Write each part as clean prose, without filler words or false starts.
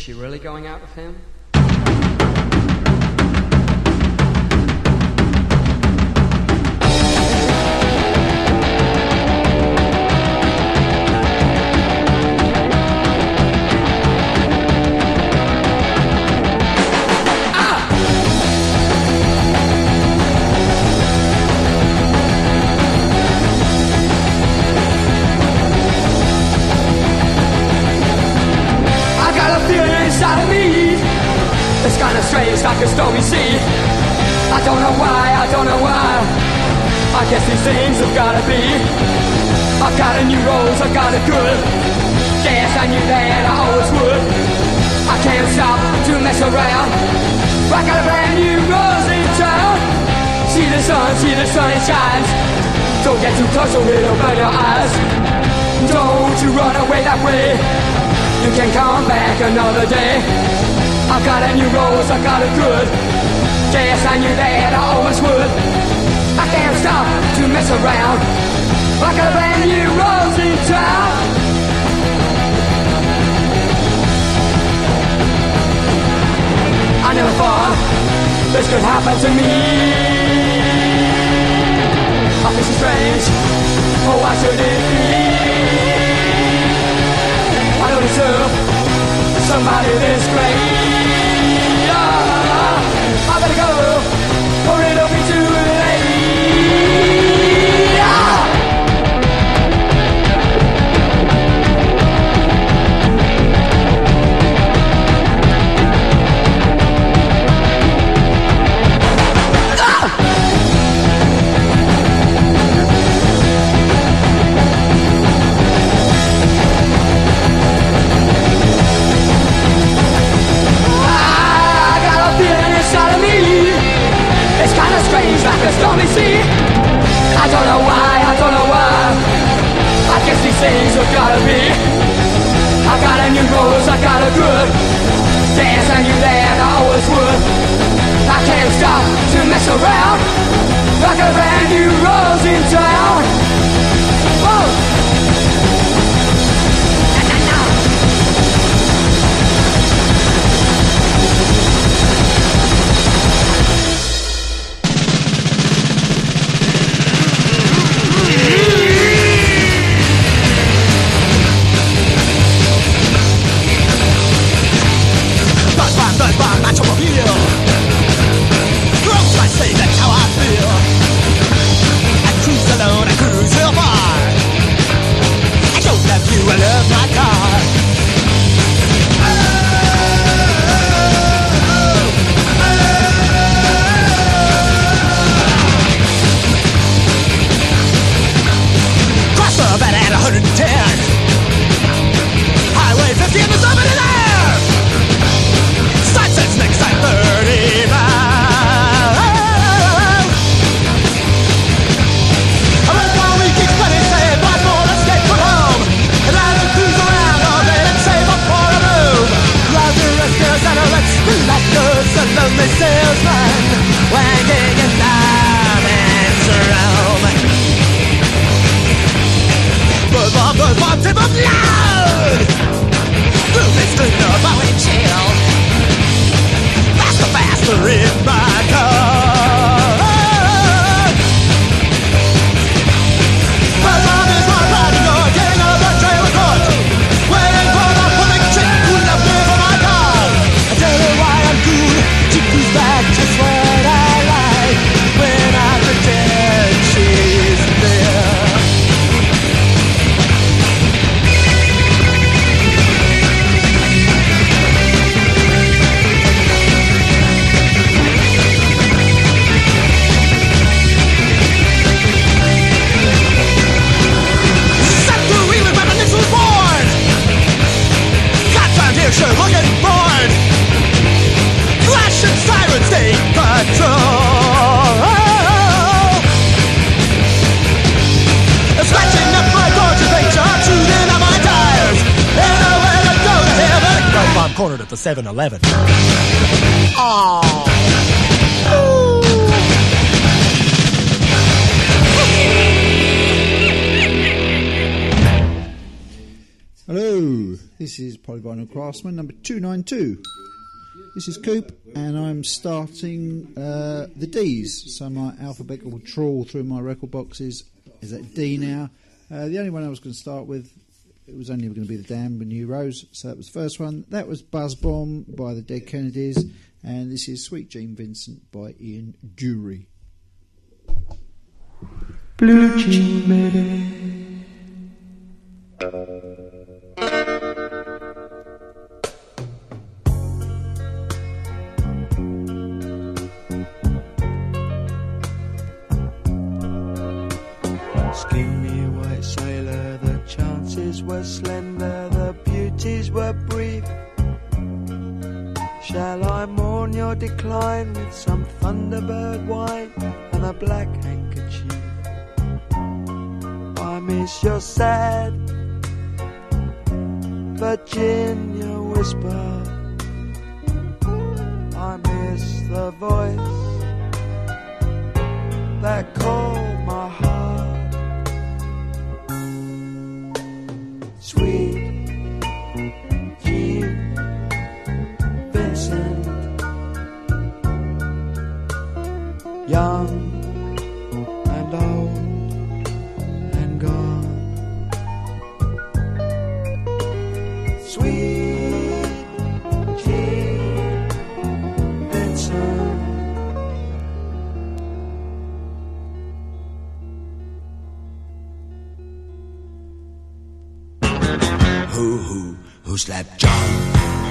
she really going out with him? It's kinda strange, like a stormy sea. I don't know why. I guess these things have gotta be. I got a new rose, I got it good. Yes, I knew that I always would. I can't stop to mess around. I got a brand new rose in town. See the sun, it shines. Don't get too close or it'll burn your eyes. Don't you run away that way. You can come back another day. I got a new rose, I got it good. Yes, I knew that I always would. I can't stop to mess around. I got a brand new rose in town. I never thought this could happen to me. I feel so strange. Oh, why should it be? I don't deserve somebody this great. I better go, or it'll be too late. It's kinda strange, like a stormy sea. I don't know why. I guess these things have gotta be. I got a new rose, I got a good. Yes, I knew that I always would. I can't stop to mess around. I got a brand new rose in town. Whoa. Cornered at the 7-Eleven. Hello, this This is Polyvinyl Craftsman number 292. This is Coop, and I'm starting the Ds. So my alphabetical trawl through my record boxes is at D now. The only one I was going to start with, it was only going to be the Damned with New Rose. So that was the first one. That was Buzz Bomb by the Dead Kennedys, and this is Sweet Gene Vincent by Ian Dury. Blue Jean Lady. Skinny white sailor, the chances were slender, the beauties were brief. Shall I mourn your decline with some Thunderbird wine and a black handkerchief? I miss your sad Virginia whisper. I miss the voice that called my heart. Sweet Gene Vincent, young and old and gone. Sweet Gene Vincent. Who slapped John?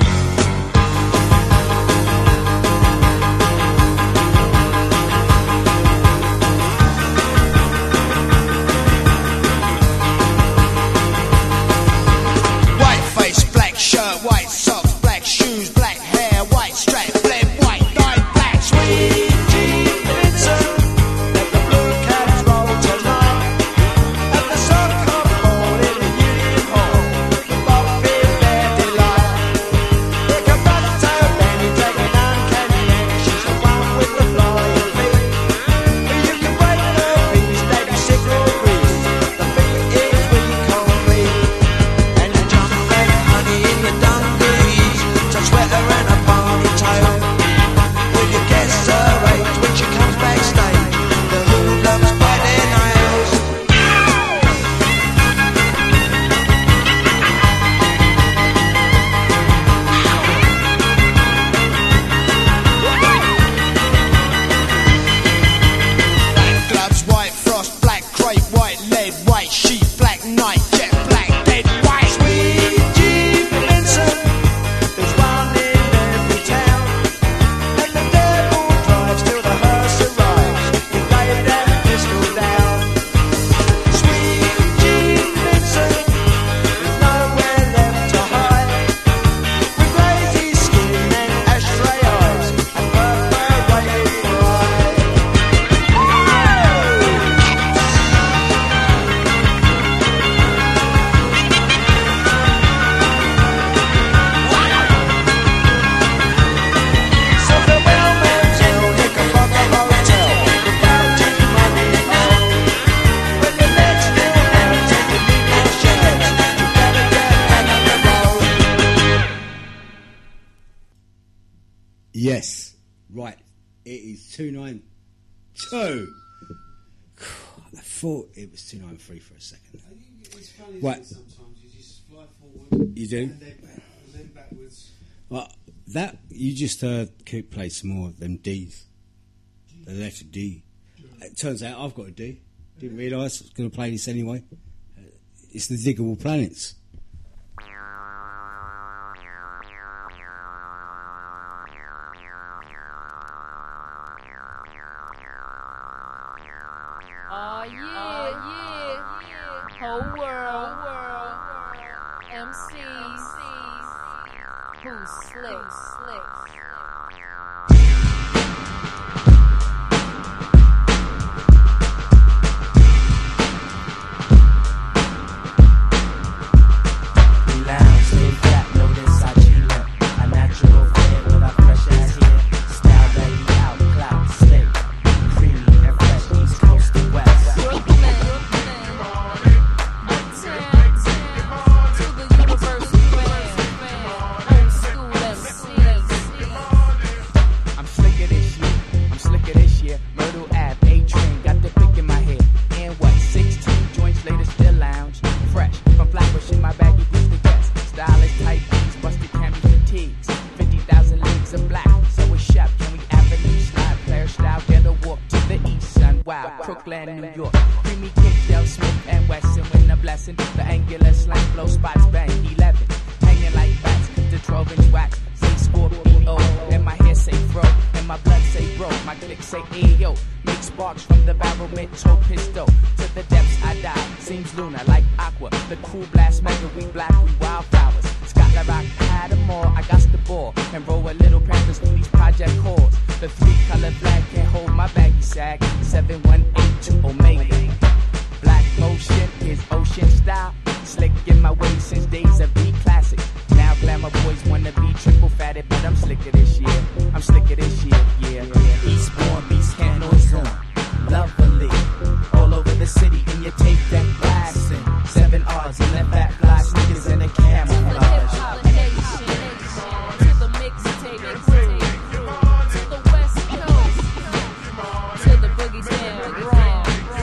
White socks, black shoes, black hair, white strap, bled white, dyed black. Sweet Gene Vincent, let the blue cats roll tonight. At the soccer ball in the Union Hall, the ball feels their delight. Here comes Buttertail Benny taking uncanny action. She's the one with the flying feet. You can break her fingers, stab you sick or grease. The feet is weak concrete, and you jump like honey in the dungarees, some sweater and a ponytail. Will you guess her age when she comes backstage? The hoodlums bite their nails. Black gloves, white frost, black crepe, white lead, white sheep, black night, jet black, dead white. Sweet Gene Vincent, there's one in every town, and the devil drives till the hearse arrives. You lay that pistol down. Sweet Gene Vincent, there's nowhere left to hide. With lazy skin and ashtray eyes, and perforated pride. So the bellman's ill, Knickerbocker Hotel, without any money at all. When the next still hands and you need more shares, you better get back on the road. Yes, right. It is 292. I thought it was 293 for a second. It's funny Right. sometimes you just fly forward You do? and then backwards. Well, that you just keep play some more of them D's. The letter D. It turns out I've got a D. Didn't realise I was going to play this anyway. It's the Diggable Planets. Oh yeah, whole world, MCs, who's slick. We lounge, stay flat, notice I chill up. A natural fan with our fresh ass hair. Style ready out, clout, steak. Creamy and fresh, east coast to west. Brooklyn, uptown, to the universal grand. Crooklyn, New York. Creamy kick, Del Smith and Wesson. When the blessing, the angular slang blow spots bang. 11, hanging like bats. The 12-inch wax, say Scorpio. And my hair say fro, and my blood say bro. My click say ayo. Make sparks from the barrel, mental pistol. To the depths I dive. Seems lunar like aqua. The cool blast mega, we black, we wildflowers. Scotland Rock had them all. I got the ball and roll a little Panthers through these project chords. The 3-color flag can't hold my baggy sag. 7182 Omega. Black motion is ocean style. Slick in my way since days of B classic. Now glamour boys wanna be triple fatted, but I'm slicker this year. I'm slicker this year, yeah. Eastbourne beats can't noise on. Lovely. All over the city and you take that blasting. 7 R's and that fat fly sneakers and a camouflage. To the mixtape, to the West Coast, to the boogie down.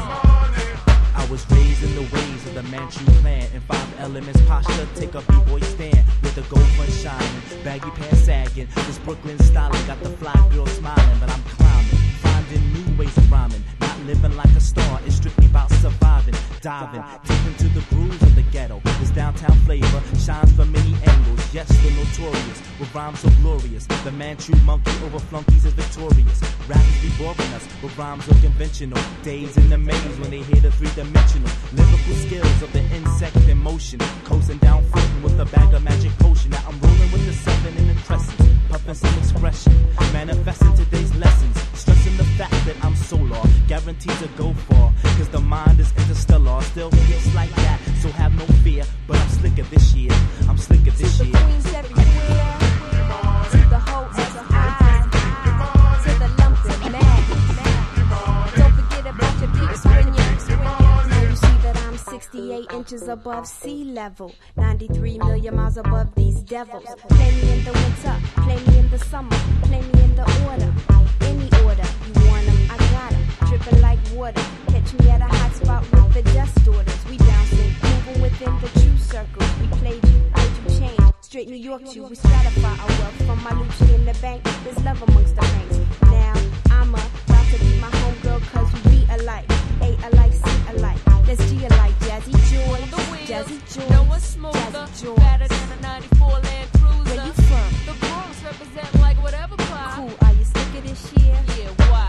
I was raised in the ways of the Manchu clan. In 5 elements posture, take a b-boy stand. With the gold front shining, baggy pants sagging. This Brooklyn styling got the fly girl smiling. But I'm climbing, finding new ways of rhyming. Not living like a star, it's strictly about surviving. Diving deep into the grooves of the ghetto. This downtown flavor shines from many angles. Yes, the notorious, with rhymes so glorious. The Manchu monkey over flunkies is victorious. Rappers be boring us with rhymes so conventional. Days in the maze when they hear the 3-dimensional lyrical skills of the insect in motion. Coasting down floating with a bag of magic potion. Now I'm rolling with the 7 in the crescent. Puffing some expression, manifesting today's lessons. Stressing the fact that I'm solar, guaranteed to go far. Cause the mind is interstellar, still feels like that. So have no fear, but I'm slicker this year. I'm slicker this year. Queens everywhere, to the whole S.I., to the lumpin' mad. Don't forget about your peeps when now you see that I'm 68 inches above sea level, 93 million miles above these devils. Play me in the winter, play me in the summer, play me in the order, any order. You want 'em, I got 'em, dripping like water. Catch me at a hot spot with the dust orders. We bouncing, moving within the true circle. We played you, made you change. Straight New York to we stratify our wealth. From my Lucci in the bank, there's love amongst the ranks. Now I'm about to be my homegirl, cause we alike. A alike, C alike. Let's G alike. Jazzy Joy, Jazzy Joy, No one's smoother, Jazzy Joy. better than a 94 Land Cruiser. Where you from? The Bronx represent like whatever pie. Cool, are you sick of this year? Yeah, why?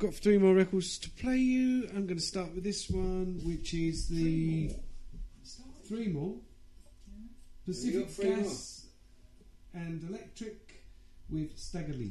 got 3 more records to play you. I'm going to start with this one, which is the 3 more. Pacific Gas and Electric with Stagger Lee.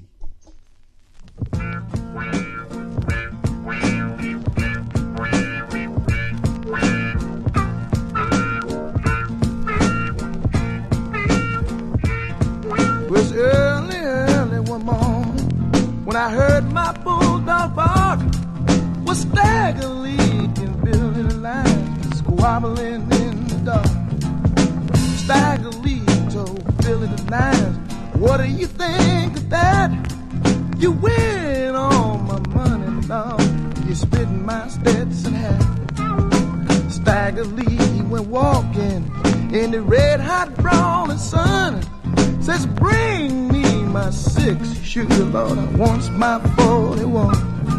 It was early one morning when I heard my bulldog bark. Was Stagger Lee and Billy the Lion squabbling in the dark. Stagger Lee told Billy the Lion, "What do you think of that? You win all my money, Lord. You spit in my Stetson hat." Stagger Lee went walking in the red hot brawling sun. Says, "Bring me my 6-shooter, Lord, I wants my 41.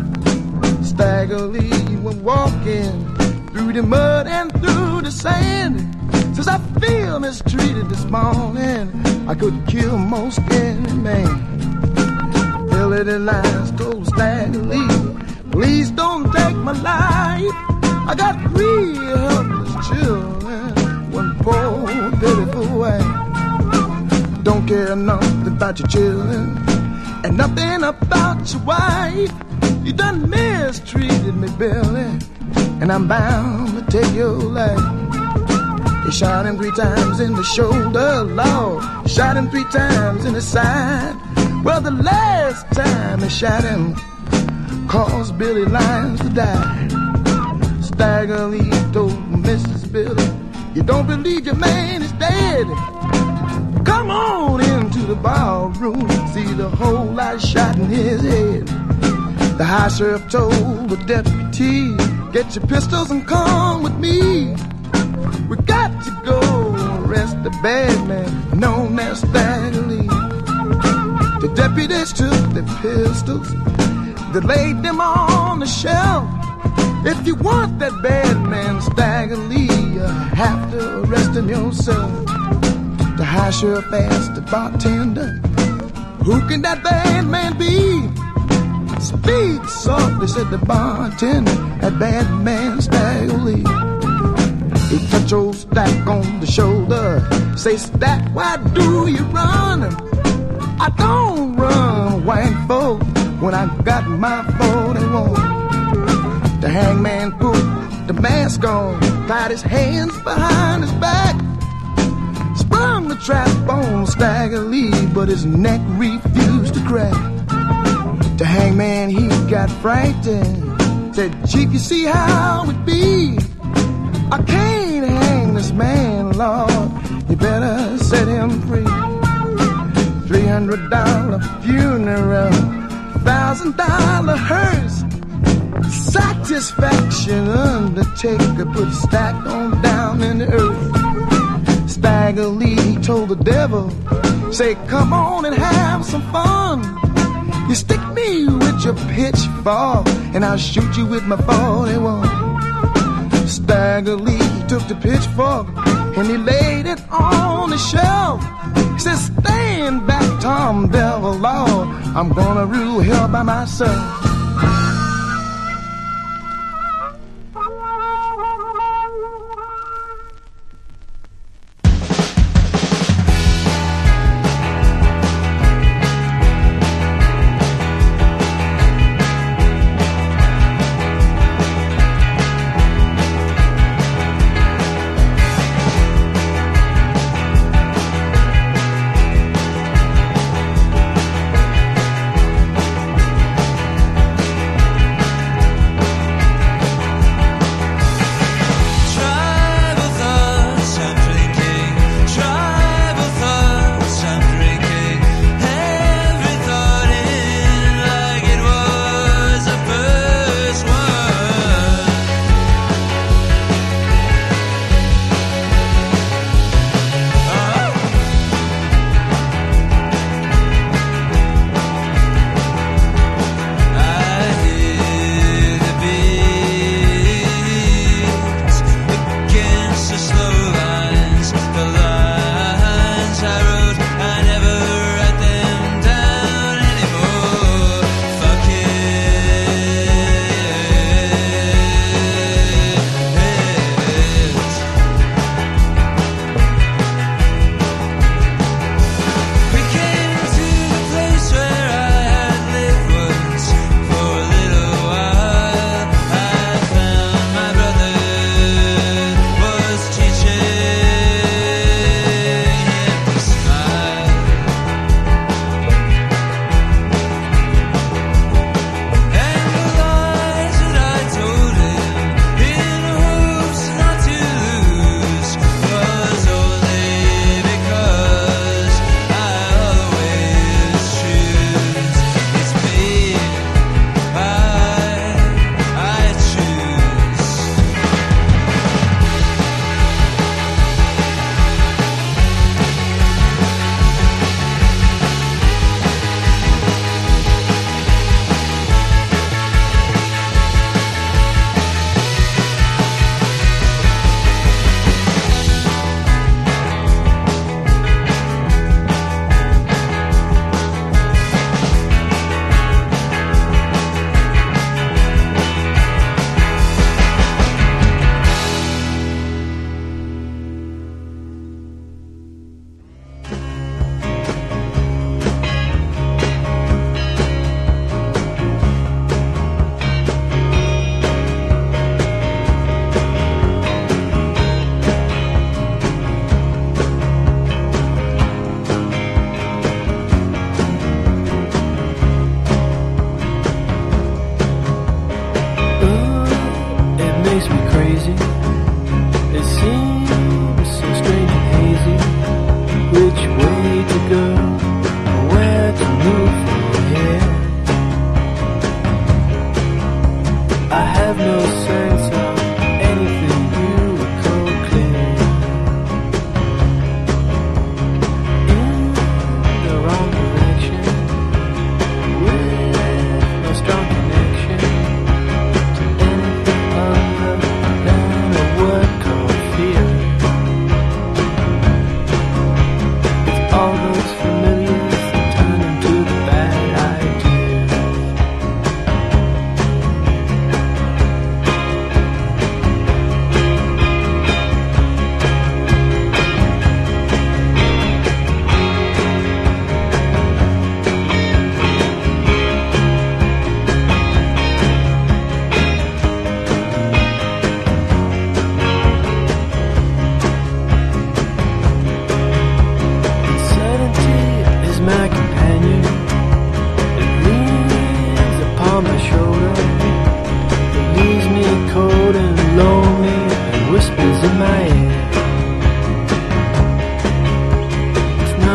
Stagger Lee went walking through the mud and through the sand. Says, "I feel mistreated this morning. I could kill most any man." Billy the Lion told Stagger Lee, "Please don't take my life. I got 3 helpless children, 1 poor pitiful wife. Don't care nothing about your children and nothing about your wife. You done mistreated me, Billy, and I'm bound to take your life." He shot him 3 times in the shoulder, Lord. Shot him 3 times in the side. Well, the last time he shot him caused Billy Lyons to die. Stagger Lee told Mrs. Billy, "You don't believe your man is dead? Come on into the ballroom, see the hole I shot in his head." The high sheriff told the deputy, "Get your pistols and come with me. We got to go arrest the bad man known as Stagger Lee." The deputies took the pistols, they laid them on the shelf. "If you want that bad man Stagger Lee, you have to arrest him yourself." The high sheriff asked the bartender, "Who can that bad man be?" "Speak softly," said the bartender, "that bad man Stagger Lee." He touched old Stack on the shoulder, say, "Stack, why do you run?" "I don't run, white folk, when I got my 41. The hangman put the mask on, tied his hands behind his back, sprung the trap on Stagger Lee, but his neck refused to crack. The hangman, he got frightened, said, "Chief, you see how it be? I can't hang this man, Lord, you better set him free. $300 funeral, $1,000 hearse. Satisfaction undertaker put Stack on down in the earth." Stagger Lee told the devil, say, "Come on and have some fun. You stick me with your pitchfork and I'll shoot you with my 41. Stagger Lee took the pitchfork and he laid it on the shelf. He said, "Stand back, Tom Devil, Lord, I'm gonna rule hell by myself."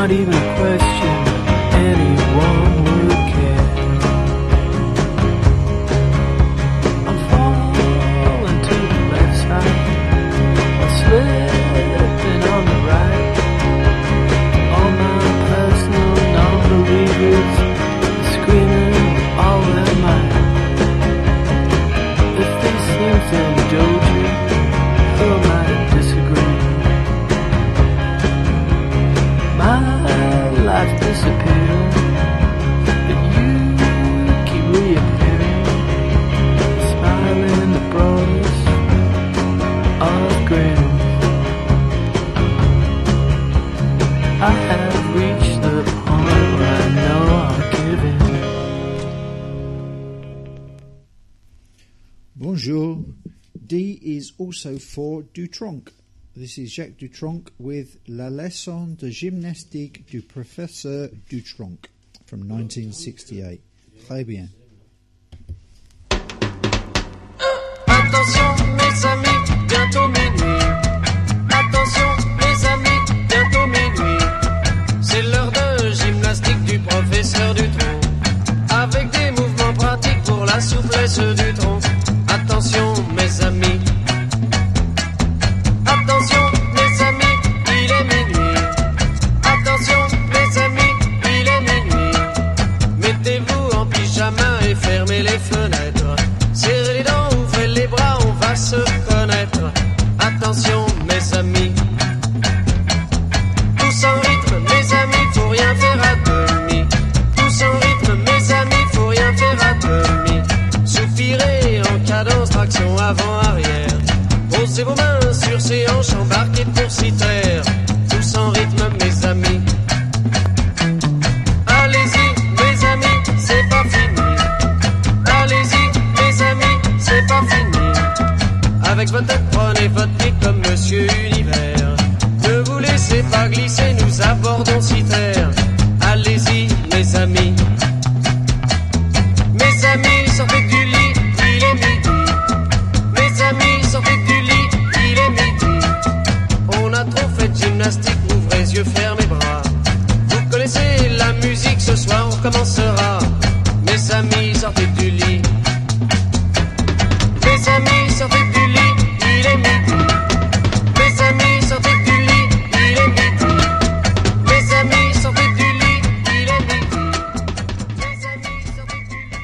not even a question anyone would care. I'm falling to the left side, I'm slipping on the right. All my personal non-believers screaming all their might. If they seem to indulge me, who am I to disagree? My life disappeared, but you keep reappearing, smiling the broadest of grins. I have reached the point where I know I'll give in. Bonjour. D is also for Dutronc. This is Jacques Dutronc with La leçon de gymnastique du professeur Dutronc from 1968. Très bien. Attention mes amis, bientôt minuit. Attention mes amis, bientôt minuit. C'est l'heure de gymnastique du professeur Dutronc, avec des mouvements pratiques pour la souplesse du tronc. Attention mes amis. Attention mes amis, il est minuit. Attention mes amis, il est minuit. Mettez-vous en pyjama et fermez les fenêtres. Serrez les dents, ouvrez les bras, on va se connaître. Attention mes amis. Tous en rythme mes amis, faut rien faire à demi. Tous en rythme mes amis, faut rien faire à demi. Soupirez en cadence, traction avant-arrière. Posez vos mains sur ses hanches, embarquez pour 6 terres. Tous en rythme mes amis. Allez-y mes amis, c'est pas fini. Allez-y mes amis, c'est pas fini. Avec votre tête prenez votre pied comme Monsieur Univers. Ne vous laissez pas glisser, nous abordons 6 terres. Allez-y mes amis. Mes amis, sortez du lit, il est midi. Mes amis, sortez du lit, il est midi. On a trop fait de gymnastique, ouvrez les yeux, fermez bras. Vous connaissez la musique, ce soir on recommencera. Mes amis, sortez du lit. Mes amis, sortez du lit, il est midi. Mes amis, sortez du lit, il est midi. Mes amis, sortez du lit, il est midi. Mes amis, sortez du lit.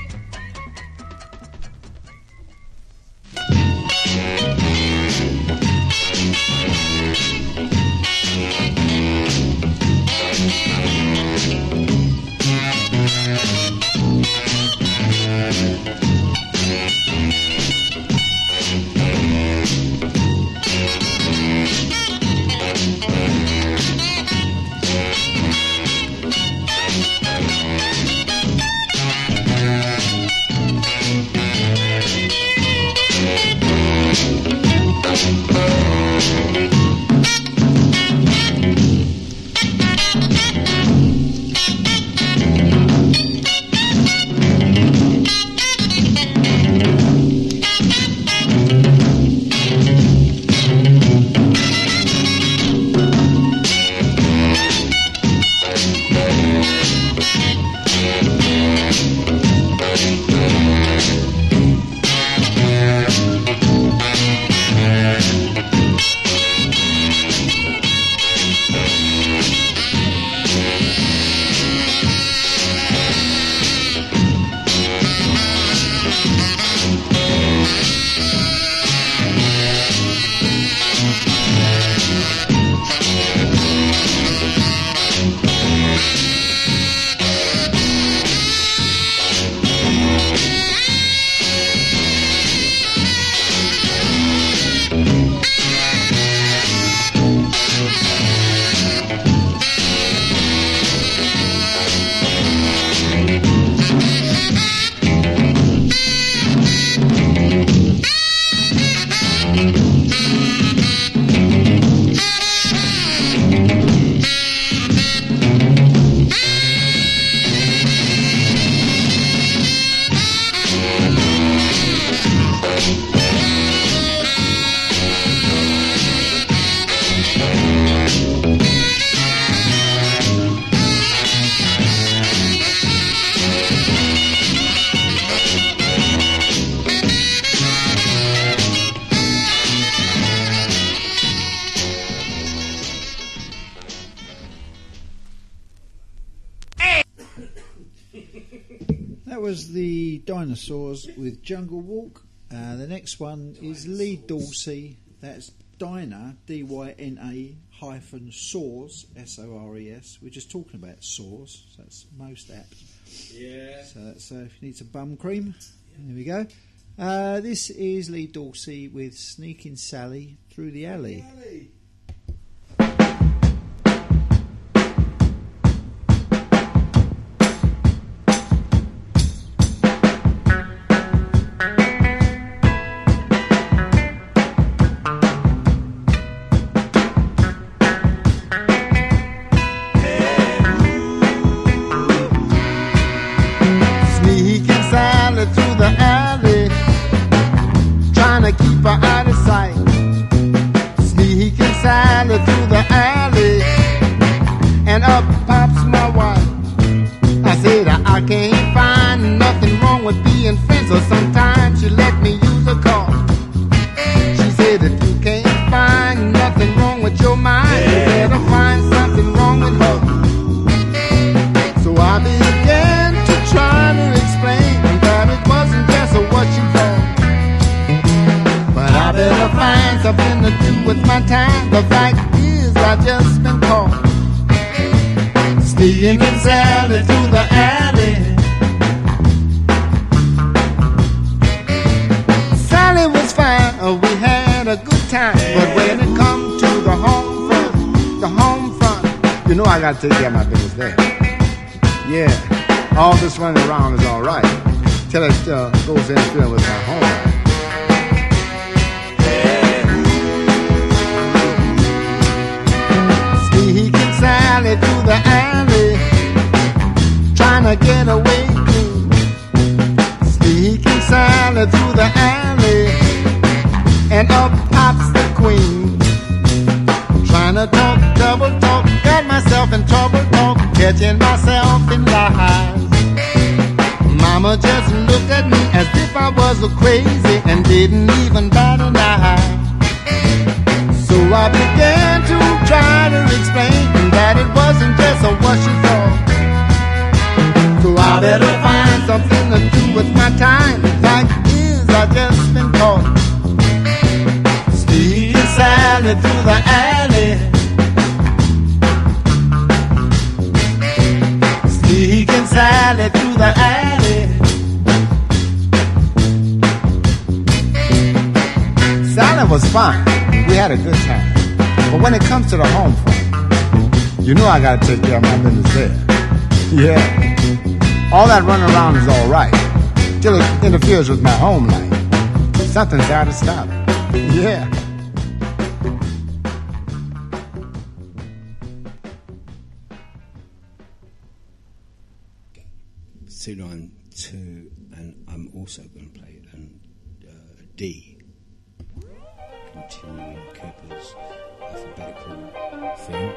that was the Dinosaurs with Jungle Walk. The next one is Lee Dorsey. That's Dyna, D-Y-N-A hyphen Soars, S-O-R-E-S. We're just talking about Soars, so that's most apt. Yeah. So that's if you need some bum cream, there we go. This is Lee Dorsey with Sneaking Sally Through the Alley. Sneaking Sally through the alley, trying to keep her out of sight. Sneaking Sally through the alley, and up pops my wife. I said I can't find nothing wrong with being friends, or sometimes she let me use a car. She said if you can't find nothing wrong with your mind, you better find something wrong with her. So I began to try to explain that it wasn't just what she thought, but I better find something to do with my time. The fact is I just been caught sneaking Sally through the alley. Sally was fine, we had a good time, but when it come to the home front, you know I gotta take care of my business there. Yeah, all this running around is all right till it goes interfering with my home. Sneaking Sally through the alley, trying to get away clean. Sneaking Sally through the alley, and up pops the queen. Trying to talk, double talk, got myself in trouble talk, catching myself in lies. Mama just looked at me as if I was crazy and didn't even bat an eye. So I began to try to explain that it wasn't just what she thought. So I better find something to do with my time. Fact is, I just been caught sneaking Sally through the alley. Sneaking Sally through the alley. Sally was fine. We had a good time. But when it comes to the home front, you know I gotta take care of my business there. Yeah. All that running around is all right till it interferes with my home life. Something's gotta stop. Yeah. C92, and I'm also going to play a D. Continuing Cooper's alphabetical thing.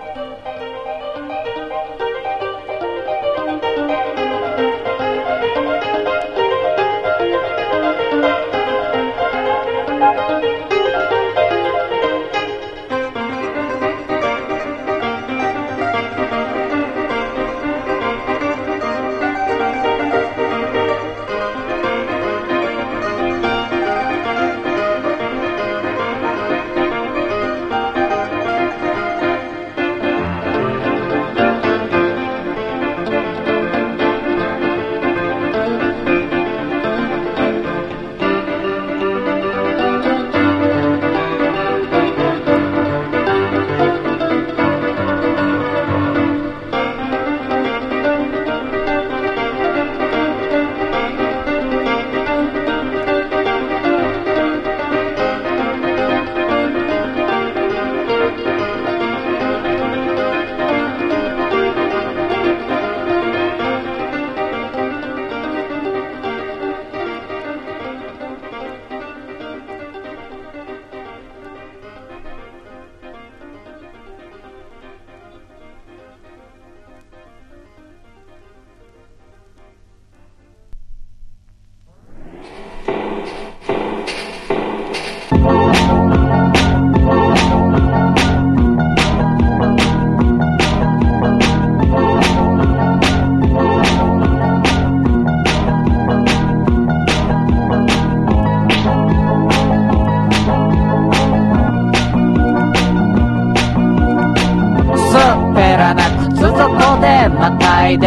たいで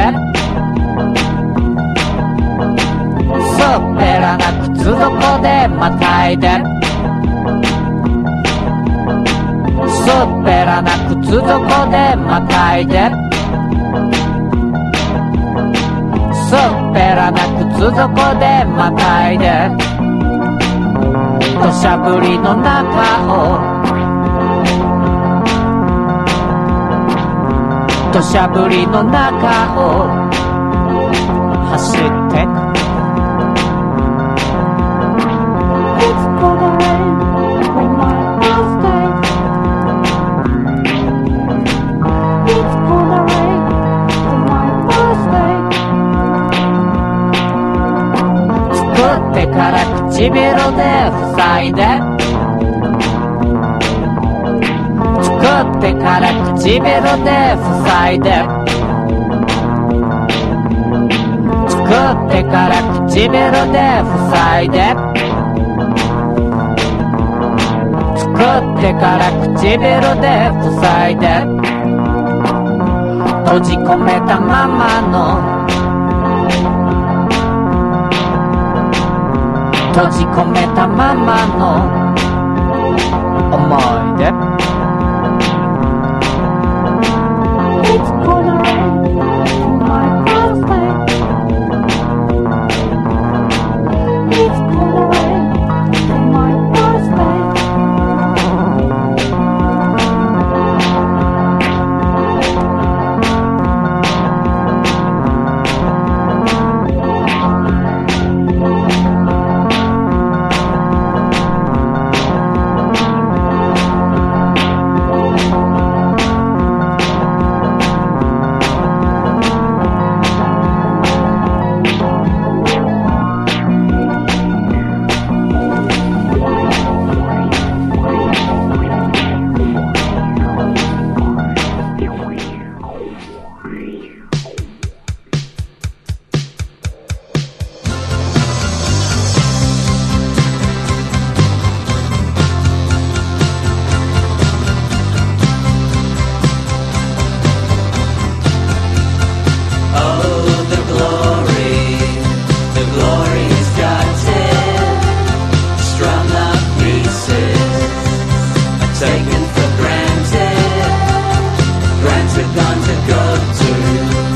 すっぺらな靴底でまたいですっぺらな靴底でまたいですっぺらな靴底でまたいで土砂降りの中を土砂降りの中を走ってくから唇で塞いで作ってから唇で塞いで作ってから唇で塞いで作ってから唇で塞いで閉じ込めたままの閉じ込めたままの思い出 It's gonna rain on my birthday It's gonna rain on my birthday Taken for granted, granted gone to go to.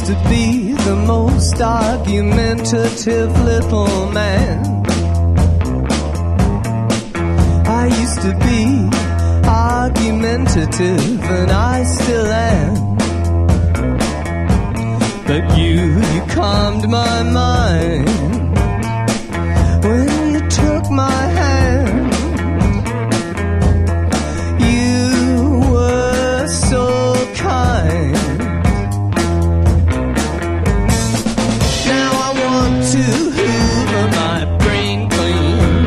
to be the most argumentative little man. I used to be argumentative, and I still am. But you calmed my mind when you took my hand. You were so kind. Now I want to hoover my brain clean.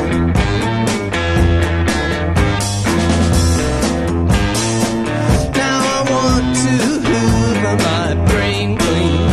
Now I want to hoover my brain clean.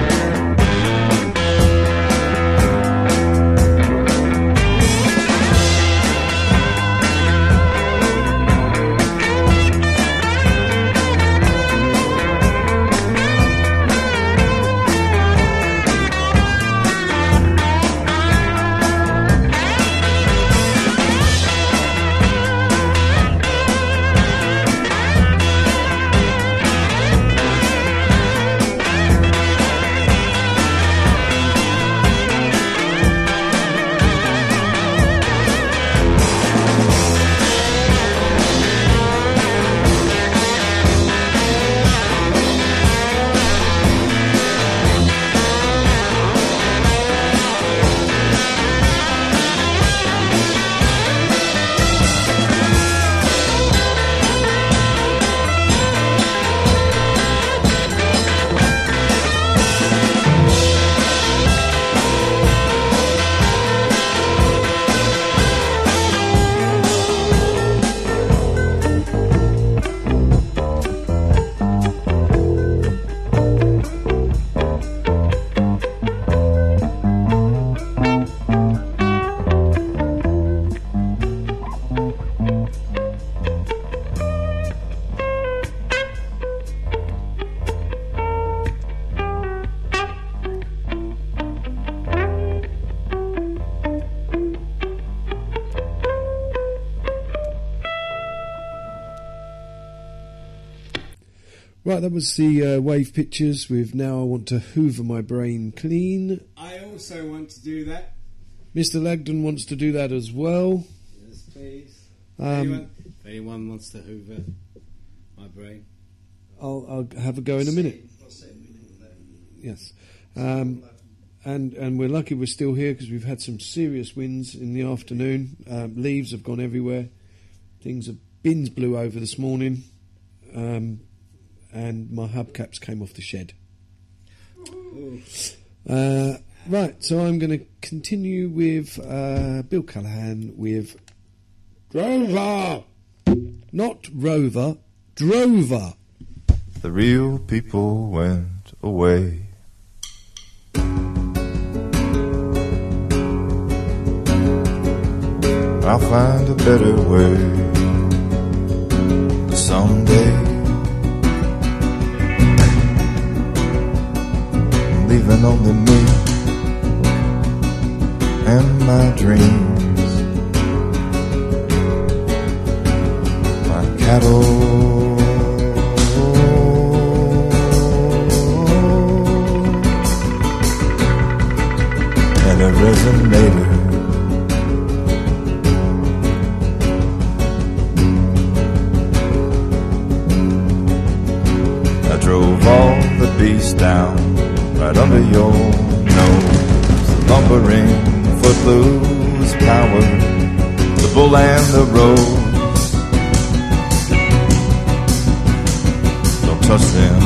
Right, that was the Wave Pictures with Now I Want to Hoover My Brain Clean. I also want to do that. Mr. Lagden wants to do that as well. Yes, please. Um, if anyone wants to hoover my brain. I'll have a go in a minute. Yes. And we're lucky we're still here because we've had some serious winds in the afternoon. Leaves have gone everywhere. Bins blew over this morning. And my hubcaps came off the shed. Right, so I'm going to continue with Bill Callahan with Drover. Not Rover, Drover. The real people went away. I'll find a better way someday. Leaving only me and my dreams, my cattle, and a resonator. I drove all the beasts down right under your nose. The lumbering, footloose power, the bull and the rose. Don't touch them.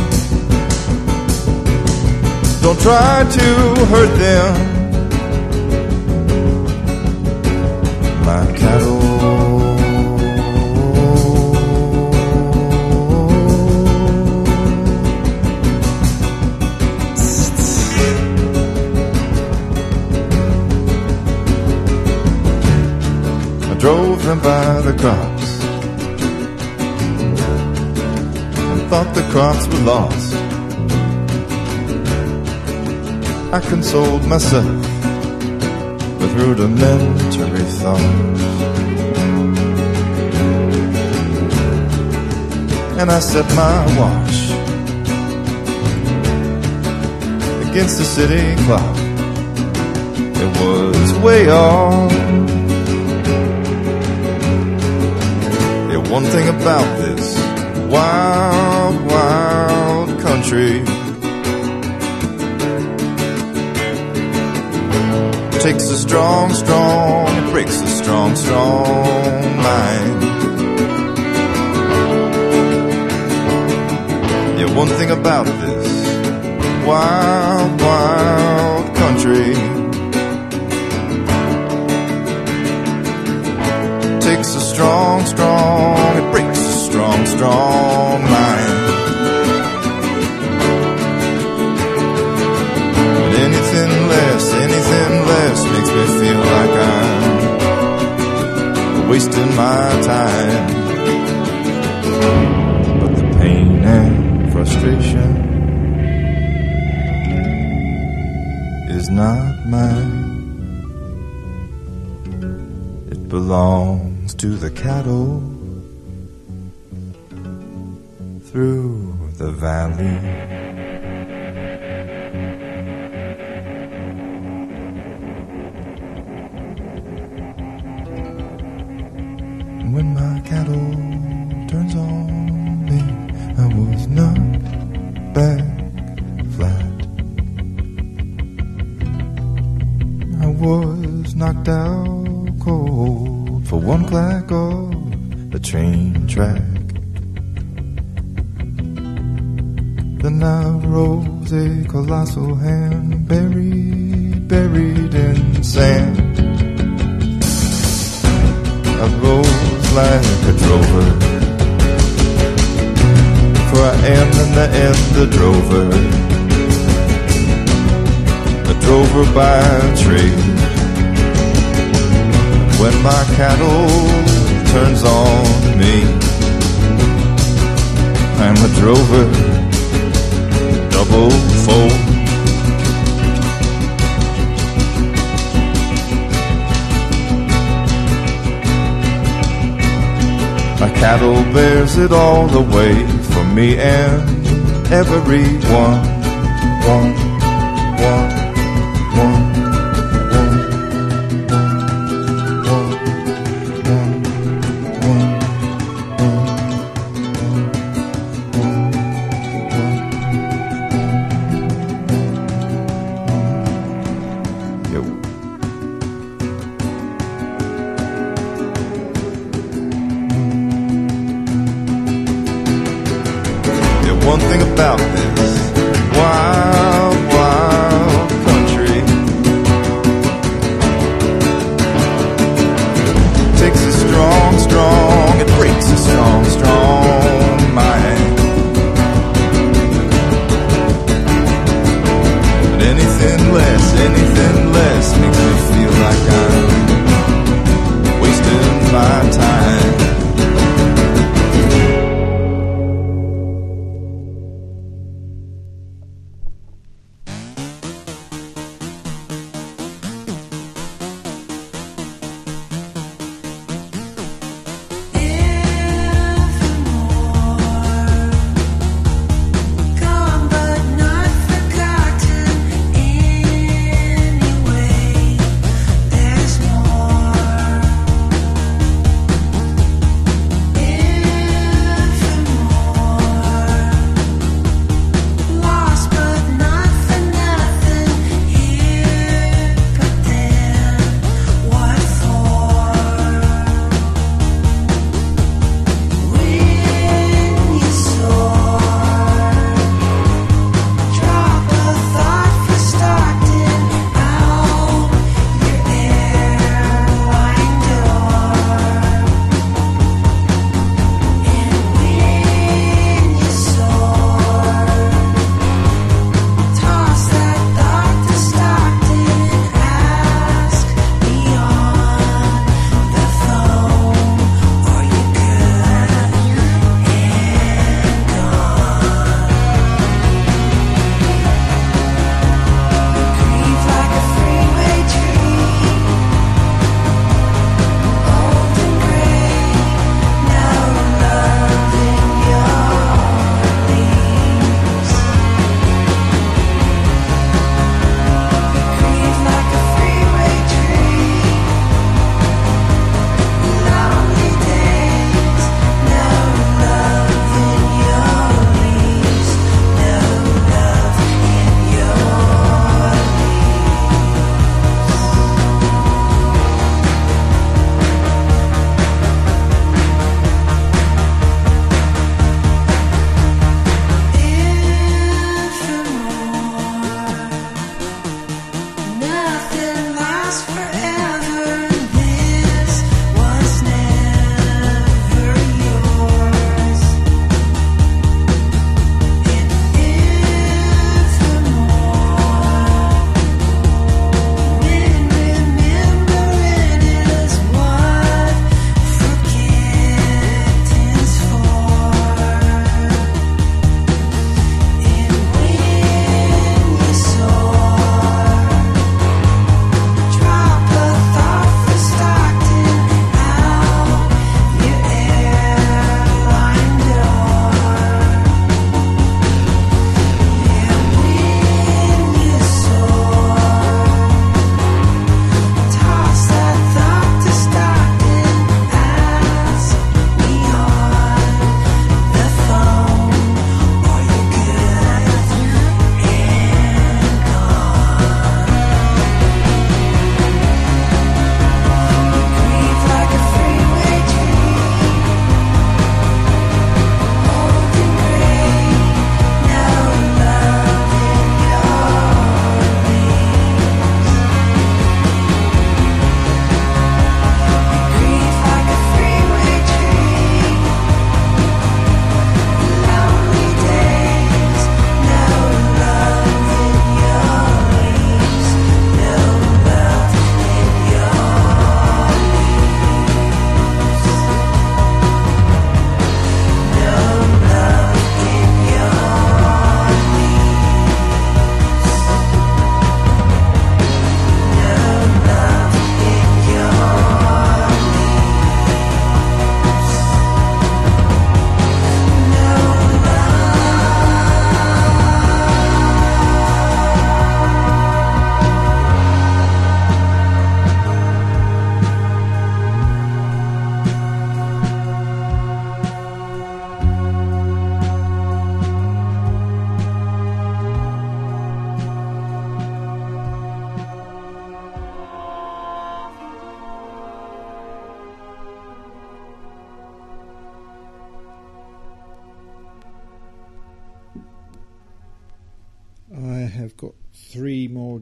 Don't try to hurt them. My cattle. Drove them by the crops and thought the crops were lost. I consoled myself with rudimentary thoughts, and I set my watch against the city clock. It was way off. Yeah, one thing about this wild, wild country, takes a strong, strong, it breaks a strong, strong mind. Yeah, one thing about this wild, wild country, takes a strong, strong, it breaks a strong, strong mind. But anything less makes me feel like I'm wasting my time. But the pain and frustration is not mine. It belongs to the cattle through the valley. When my cattle turns on me, I was knocked back flat. I was knocked out cold for one clack of the train track. Then I rose a colossal hand, buried in sand. I rose like a drover, for I am in the end a drover by trade. When my cattle turns on me, I'm a drover, double fold. My cattle bears it all the way for me and everyone. One. One thing about this wild, wild country, takes a strong, strong, it breaks a strong, strong mind. But anything less makes me feel like I'm wasting my time.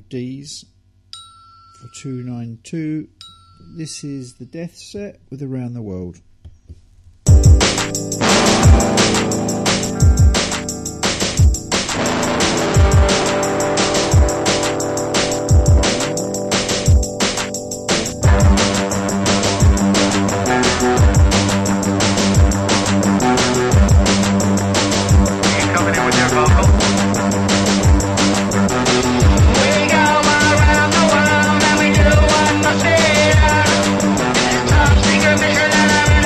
D's for 292. This is the Death set with Around the World. Secret mission that I'm in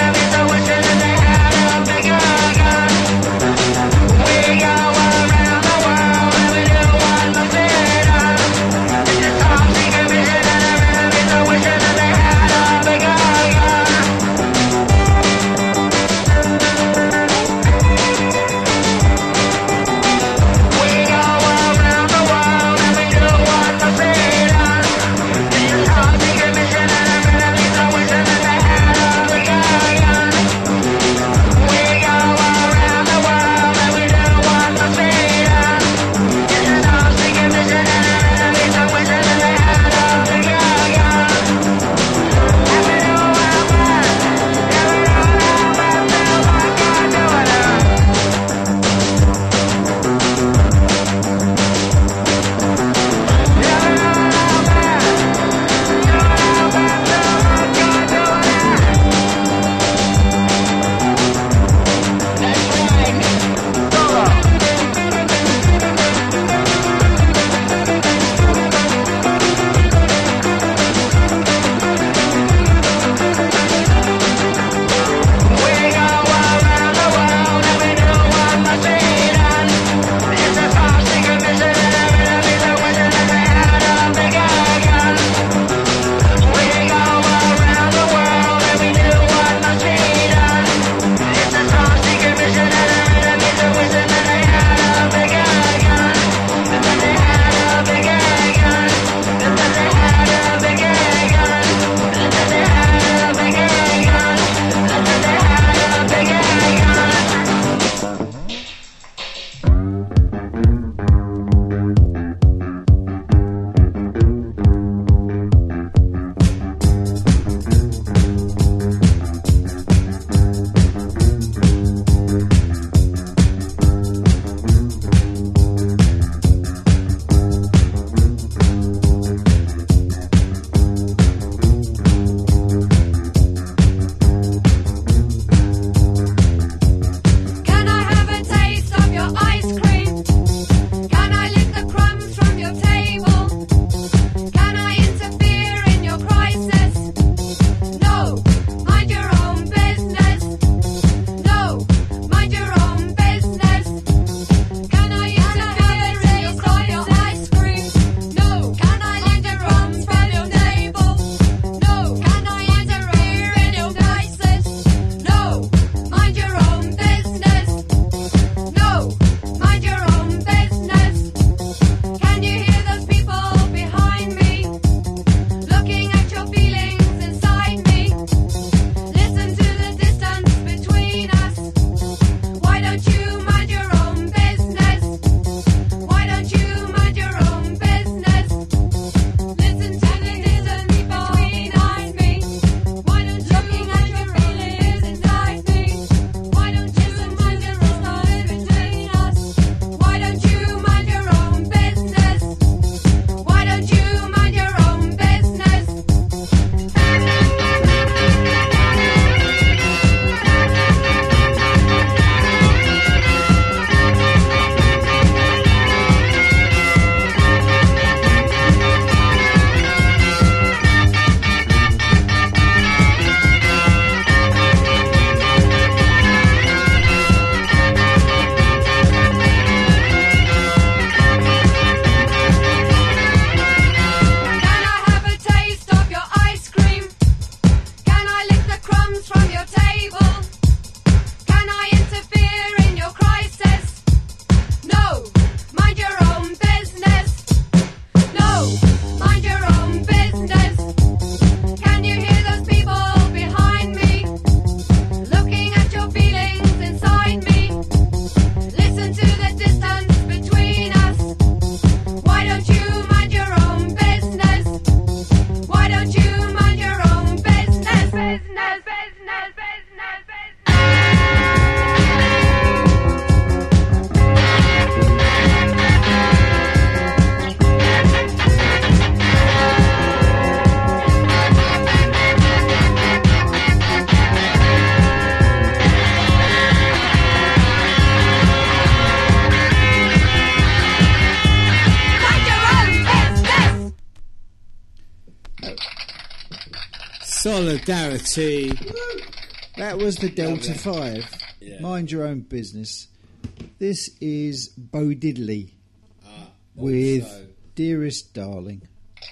Solidarity. That was the Delta 5. Yeah. Mind your own business. This is Bo Diddley with also. Dearest Darling.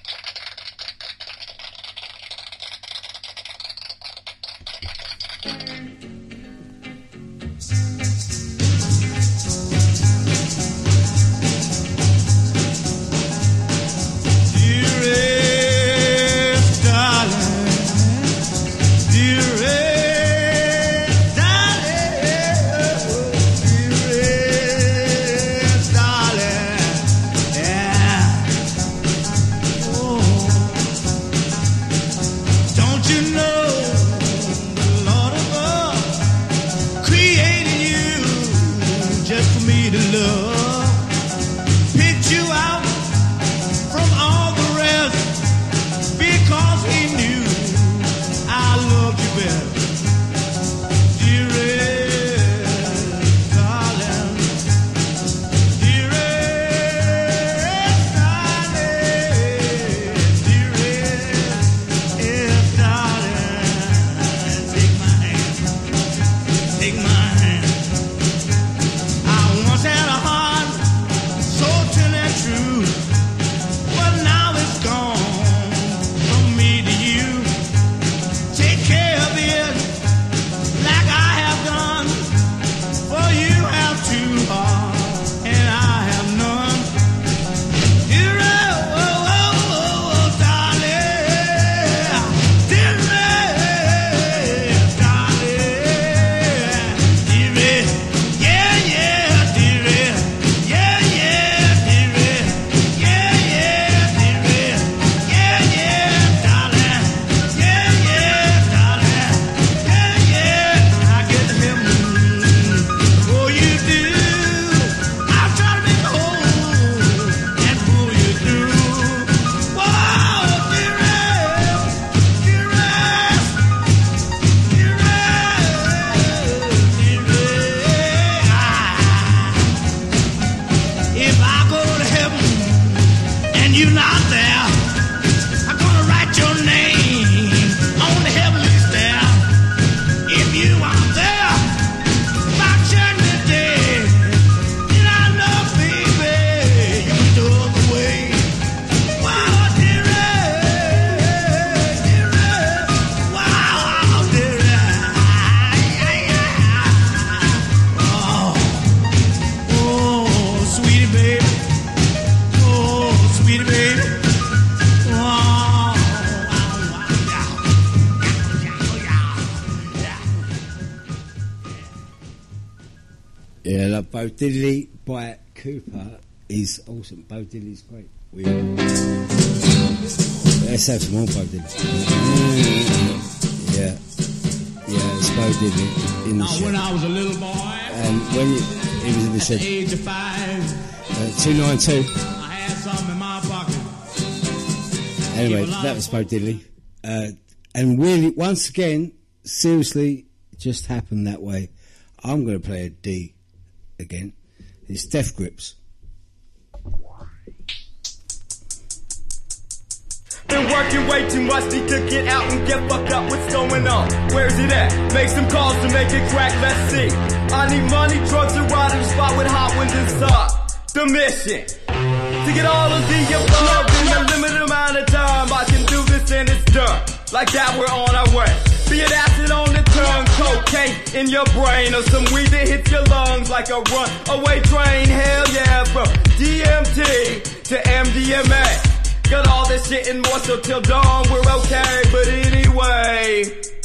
Dearest darling, dearest darling, yeah. Oh, don't you know the Lord above created you just for me to love, picked you out from all the rest because he knew I loved you best. Dearest darling, dearest darling, dearest darling, take my hand, take my hand. I once had a heart so tender and true, but now it's gone from me to you. Take care of it like I have done, for you have two hearts and I have none. Dearest darling, dearest darling, dearest, yeah, yeah, dearest, yeah, yeah, dearest, yeah, yeah, dearest, yeah, yeah, darling, yeah, yeah, darling, yeah, yeah, I get to him. Oh, you do. I try to make a hole and pull you through. Whoa, dearest, dearest, if I go to heaven and you're not there, I'm gonna write your name on the heavenly stair. If you aren't there by judgment day, then I know, baby, you took away. Wow, dearest, dearest, wow, dearest, oh, sweetie baby, oh, sweetie baby, Yeah, like Bo Diddley by Cooper is awesome. Bo Diddley's great. Let's have some more Bo Diddley. Yeah, it's Bo Diddley in the show. when I was a little boy, And when he was in the at shed, the age of 5, 292. I had something in my pocket. Anyway, that was Bo Diddley. And really, once again, seriously, it just happened that way. I'm going to play a D again. It's Death Grips. Been working way too much, need to get out and get fucked up. What's going on? Where's it at? Make some calls to make it crack, let's see. I need money, drugs, and ride in the spot with hot winds inside. The mission to get all of the above in a limited amount of time. I can do this and it's done. Like that, we're on our way. Be it acid on the tongue, cocaine in your brain, or some weed that hits your lungs like a runaway train. Hell yeah, from DMT to MDMA. Got all this shit and more, so till dawn we're okay. But anyway,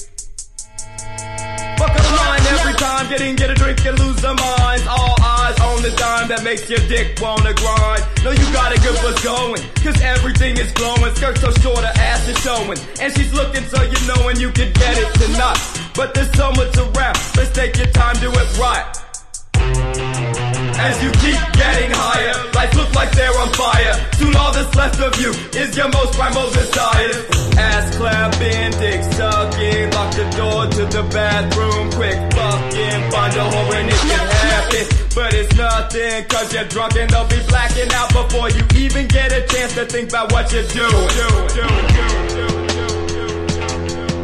fuck a line every time, get a drink and lose their minds. All eyes on the dime that makes your dick wanna grind. No, you gotta get what's going, cause everything is glowing. Skirt so short, her ass is showing, and she's looking so you know when you can get it tonight. But there's so much around, let's take your time, do it right. As you keep getting higher, lights look like they're on fire. Soon all that's left of you is your most primal desires. Ass clapping, dick sucking, lock the door to the bathroom, quick fucking, find a hole and it can happen. But it's nothing, cause you're drunk and they'll be blacking out before you even get a chance to think about what you're doing.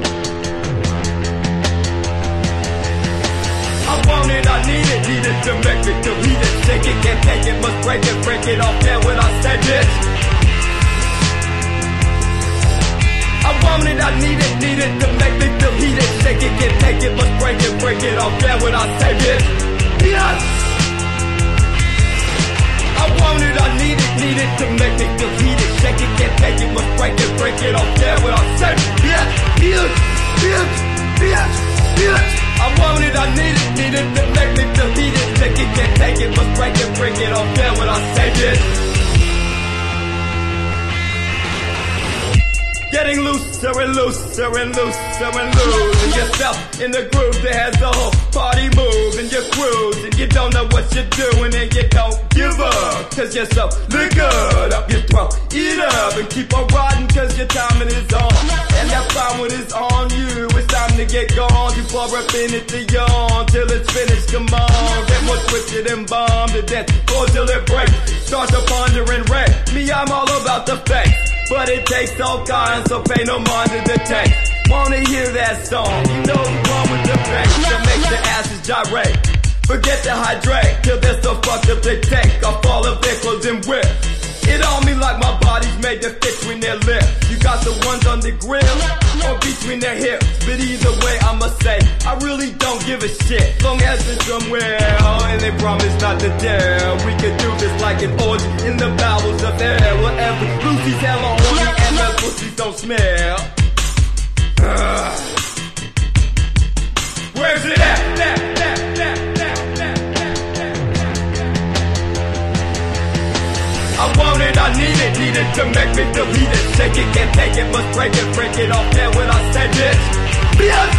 want it, I need it to make me feel heated. Shake it, can't take it, must break it off there when I say bitch. I want it, I need it to make me feel heated. Shake it, can't take it, must break it off there when I say bitch. Yes! I want it, I need it to make me feel heated. Shake it, can't take it, must break it off there when I say bitch, bitch, bitch, bitch, bitch. I want it, I need it to make me feel heated. Shake it, can't take it, must break it off there when I say bitch. Getting looser and looser and looser and losing yourself in the groove that has the whole party moving. You're cruising, you don't know what you're doing and you don't give up, cause you're so liquored up your throat. Eat up and keep on riding cause your timing is on. And that fine when it's on you, it's time to get gone. You pour up in it to yawn till it's finished, come on. Get more twisted and bomb to death, or till it breaks. Start to ponder and wreck. Me, I'm all about the fake, but it takes all kinds, so pay no mind to the text. Wanna hear that song? You know the one with the bass that makes the asses gyrate. Forget to hydrate till they're so fucked up they take off all of their clothes and whip. It on me like my body's made to fit between their lips. You got the ones on the grill or between their hips. But either way, I must say, I really don't give a shit. Long as it's somewhere, and they promise not to dare. We could do this like an orgy in the bowels of air. Whatever, Lucy's hella horny and the pussies don't smell. Where's it at? I want it, I need it to make me feel heated. Shake it, can't take it, must break it off there when I say bitch. Bitch!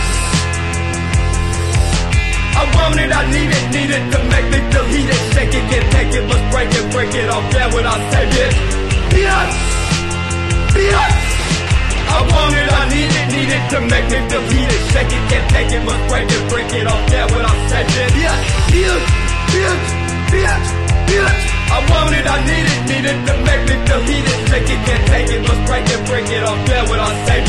I want it, I need it to make me feel heated. Shake it, can't take it, must break it off there when I say bitch. Bitch! Bitch! I want it, I need it to make me feel heated. Shake it, can't take it, must break it off there when I say bitch. Bitch! Bitch! Bitch! Bitch! I want it, I need it to make me feel heated. Shake it, can't take it, must break it off there when I say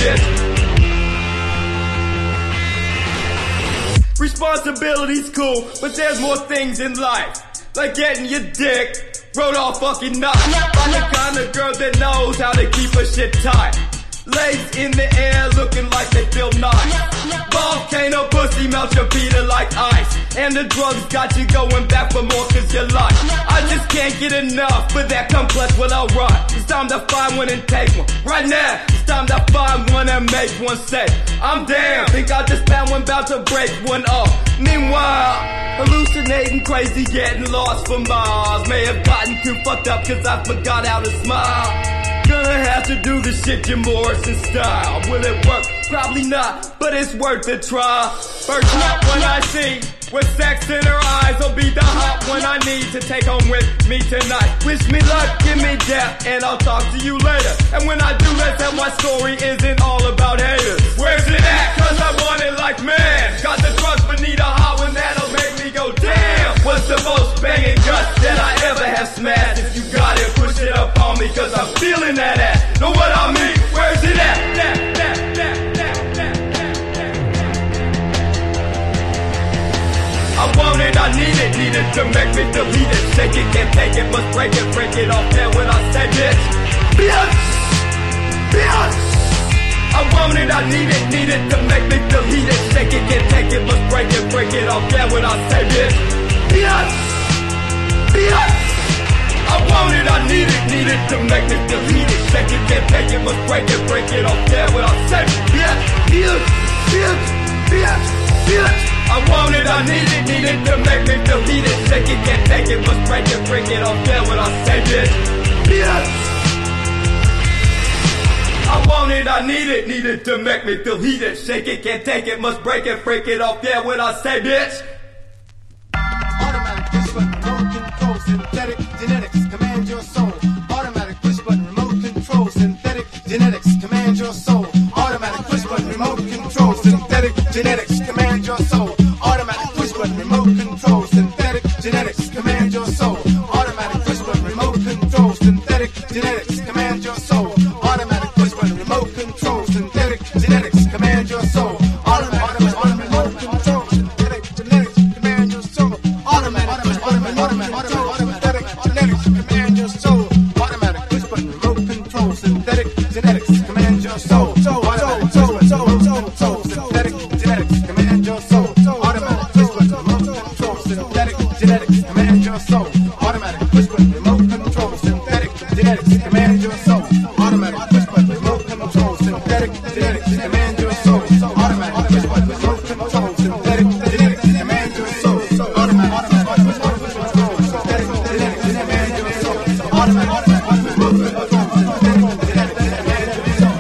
bitch. Responsibility's cool, but there's more things in life, like getting your dick rode all fucking night. I'm the kind of girl that knows how to keep her shit tight. Legs in the air looking like they feel nice. Volcano pussy melt your Peter like ice. And the drugs got you going back for more cause you like. I just can't get enough, but that complex will alright. It's time to find one and take one. Right now, it's time to find one and make one say, I'm damn, think I just found one about to break one off. Meanwhile, hallucinating crazy, getting lost for miles. May have gotten too fucked up cause I forgot how to smile. Gonna have to do the shit Jim Morrison style. Will it work? Probably not, but it's worth a try. First hot one I see, with sex in her eyes, will be the hot one I need to take home with me tonight. Wish me luck, give me death, and I'll talk to you later. And when I do, let's have my story isn't all about haters. Where's it at? Cause I want it like man. Got the drugs but need a hot one that'll make me go damn. What's the most banging guts that I ever have smashed? If you got it, push it up on me, cause I'm feeling that ass. Know what I mean? Where's it at? I want it, I need it to make me feel heated. Shake it, can't take it, must break it off there when I say bitch. Bitch! Bitch! I want it, I need it to make me feel heated. Shake it, can't take it, must break it off there when I say bitch. Bitch! Bitch! I want it, I need it to make me feel heated. Shake it, can't take it, must break it off there when I say bitch. Bitch! Bitch! Bitch! Bitch! I want it, I need it to make me feel heated. Shake it, can't take it, must break it off there when I say bitch. Bitch! I want it, I need it to make me feel heated. Shake it, can't take it, must break it off there when I say bitch. Automatic push button, remote control, synthetic genetics, command your soul. Automatic push button, remote control, synthetic genetics, command your soul. Automatic push button, remote control, synthetic genetics, command your soul. Automatic push button, remote control, synthetic genetics, command your soul. Automatic push button, remote control, synthetic genetics, command your soul. Automatic push button, remote control, synthetic genetics, command your soul. Automatic remote control, synthetic genetics, command your soul. genetics command your soul. Automatic push button remote control. Synthetic genetics command your soul. Automatic push button remote control. Synthetic genetics command your soul. Automatic push button remote control. Synthetic genetics command your soul. Automatic push button remote control. Synthetic genetics command your soul. Automatic push button remote control. Synthetic genetics command your soul. Automatic push button remote control. Synthetic genetics command your soul. Automatic push button remote control. Synthetic genetics command your soul.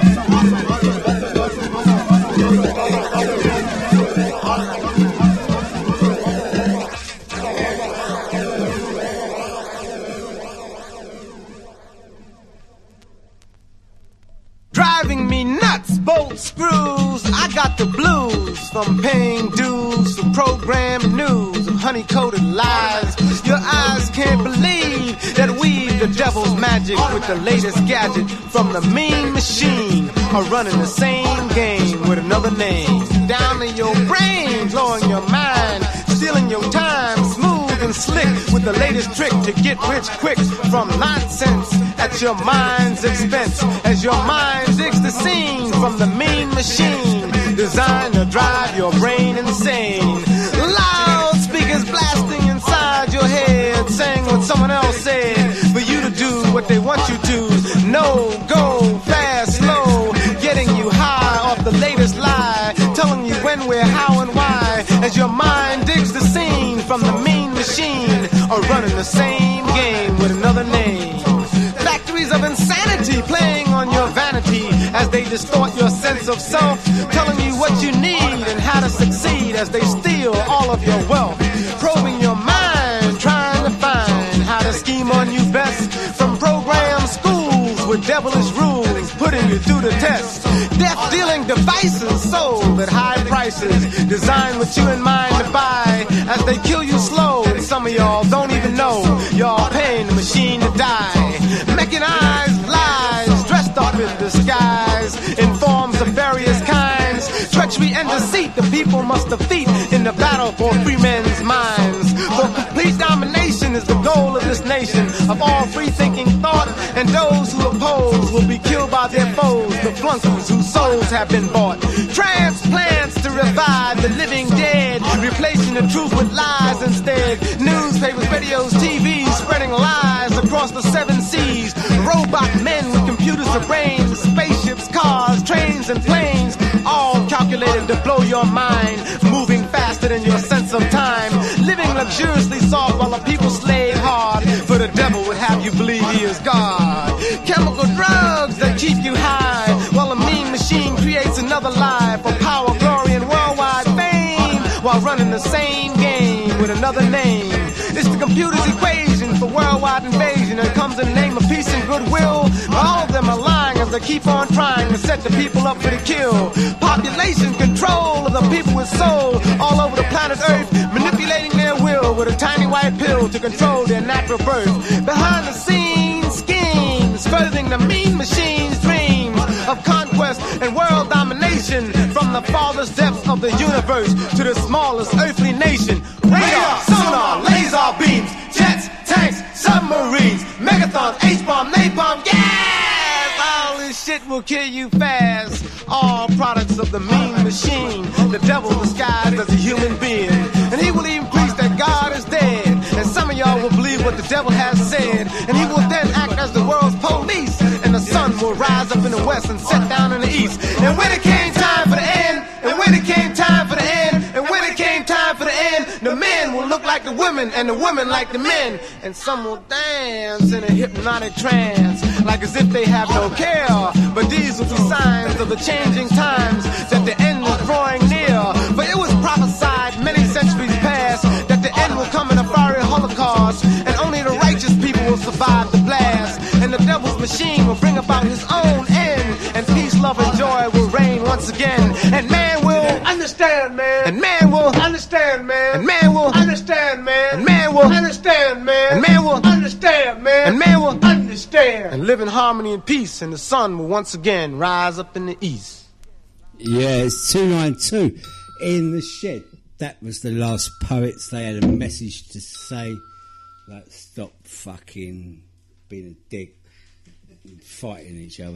Driving me nuts, bolt screws. I got the blues from paying dues for program news of honey-coated lies. Your eyes can't believe that we've the devil's magic with the latest gadget from the mean machine. Are running the same game with another name. Down in your brain, blowing your mind, stealing your time, smooth and slick with the latest trick to get rich quick from nonsense at your mind's expense. As your mind digs the scene from the mean machine designed to drive your brain insane. Loudspeakers blasting inside your head, saying what someone else said for you to do what they want you to. No, go, fast, slow, getting you high off the latest lie, telling you when, where, how, and why. As your mind digs the scene from the mean machine, or running the same game with another name. Factories of insanity playing on your vanity as they distort your sense of self, telling you what you need and how to succeed as they steal all of your wealth. Probing your mind, trying to find how to scheme on you best. From program schools with devilish rules, putting you through the test. Death-dealing devices sold at high prices, designed with you in mind to buy, as they kill you slow. And some of y'all don't even know y'all paying the machine to die. Mechanized lies, dressed up in disguise, in forms of various kinds. Treachery and deceit the people must defeat in the battle for free men's minds. For complete domination is the goal of this nation, of all free-thinking thought, and those who oppose will be killed by their foes, the flunkies whose souls have been bought. Transplants to revive the living dead, replacing the truth with lies instead. Newspapers, radios, TVs, spreading lies across the 7 seas. Robot men with computers for brains, spaceships, cars, trains, and planes, all calculated to blow your mind, moving faster than your sense of time, living luxuriously soft while the people slave hard, for the devil would have you believe he is God. Chemical drugs that keep you high, while a mean machine creates another lie for power, glory, and worldwide fame, while running the same game with another name. It's the computer's equation for worldwide invasion. It comes in the name of peace and goodwill. All of them are lying as they keep on trying to set the people up for the kill. Population control of the people with soul all over the planet Earth, manipulating their will with a tiny white pill to control their natural birth. Behind the scenes schemes, furthering the mean machine's dreams of conquest and world domination, from the farthest depths of the universe to the smallest earthly nation. Radar, sonar, laser beams, jets, tanks, submarines, megathon, H-bomb, napalm, gas! All this shit will kill you fast. All products of the mean machine, the devil disguised as a human being. And he will even preach that God is dead. And some of y'all will believe what the devil has said. And he will then act as the world's police. And the sun will rise up in the west and set down in the east. And when it came time for the end, and when it came time for the end, and when it came time for the end, the men will look like the women and the women like the men. And some will dance in a hypnotic trance, like as if they have no care. But these will be signs of the changing times, that the end is drawing near. For it was prophesied many centuries past that the end will come in a fiery holocaust, and only the righteous people will survive the blast. And the devil's machine will bring about his own end, and peace, love, and joy will reign once again. And man will understand, man. And man will understand, man. And man will understand, man. And man will understand, man. And man will understand, man. And man will understand. And live in harmony and peace, and the sun will once again rise up in the east. Yeah, it's 292 in the shed. That was the Last Poets. They had a message to say, like, stop fucking being a dick and fighting each other.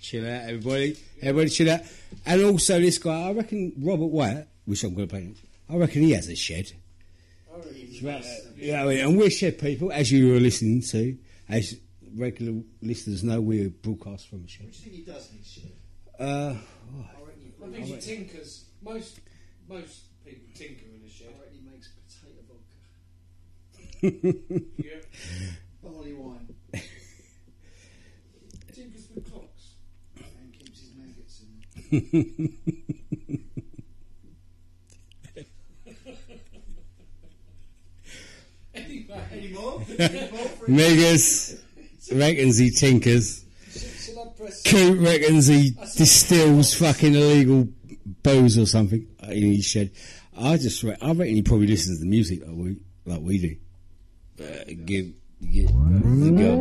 Chill out, everybody. Everybody chill out. And also this guy, I reckon Robert Wyatt, which I'm going to play next, I reckon he has a shed. Yeah, and we're shed people, as you were listening to. As regular listeners know, we're broadcast from a shed. What do you think he does in his shed? I think he tinkers. Most people tinker in a shed. I reckon he makes potato vodka. Yeah. Barley wine. Tinkers with clocks. And keeps his maggots in. Any more? Megas reckons he tinkers. Coop reckons he distills fucking illegal booze or something in his shed. I reckon he probably listens to the music like we do. Give the go.